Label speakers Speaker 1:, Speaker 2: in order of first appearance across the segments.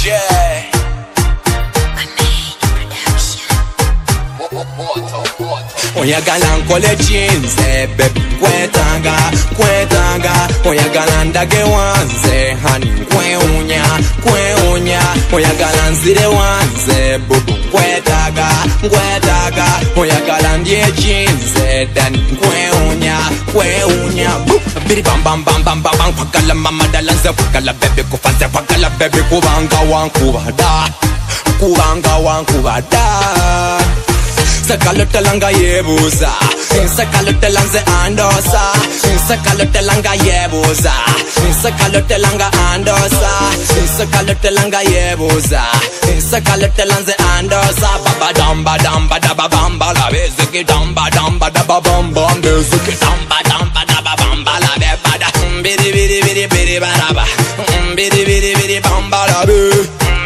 Speaker 1: DJ oyagala nkole chinze baby kwetanga oyagala ndage wanze honey kweunya oyagala nzire wanze bubu kwetaga oyagala ndye chinze dani kweunya biri bam bam kwagala mama dalanze kwagala baby kufanze kwagala baby kubanga wankubada Sakalotelanga yebuza Sakalotelanze andosa Sakalotelanga yebuza Sakalotelanga andosa Sakalotelanga yebuza Sakalotelanze andosa Baba damba daba bamba la beziki damba daba bamba beziki damba daba bamba la bebada biri baraba biri bamba la be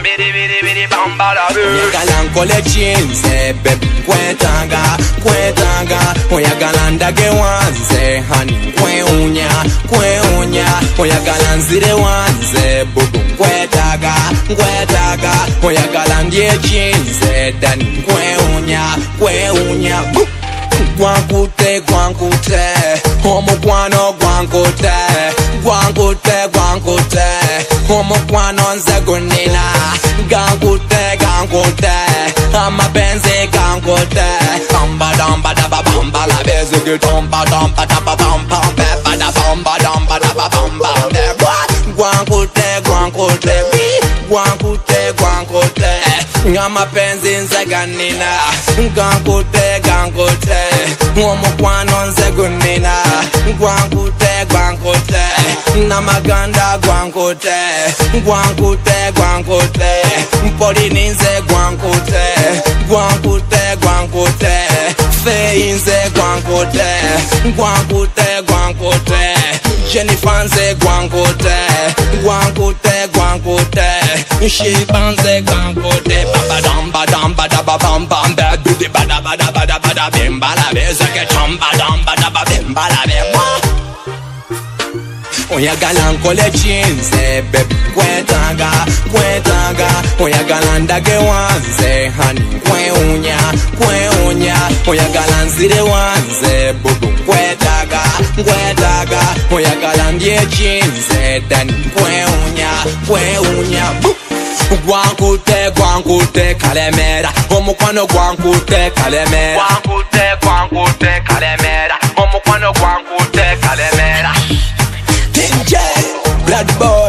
Speaker 1: oyagala nkole chinze baby kwetanga oyagala ndage wanze honey kweunya oyagala nzire wanze bubu kwetaga oyagala ndye chinze dani kweunya Gwankute omukwano gwankute omukwano nze gunina gankute amapenzi gankute damba daba bamba la bezigi damba daba bamba bebada bamba daba bamba gwankute amapenzi nze ganina gankute omukwano nze gunina gwankute namaganda gwankute mpolini nze gwankute feyi nze gwankute Jennifer nze gwankute Shiba nze gwankute Baba daba bamba Bidi bada bimba la bezeke Tamba daba bimba la bimba oyagala nkole chinze baby kwetanga oyagala ndage wanze honey kweunya oyagala nzire wanze bubu kwetaga oyagala ndye chinze dani kweunya gwankute kalemera omukwano gwankute kalemera omukwano gwankute kalemera DJ Blood Boy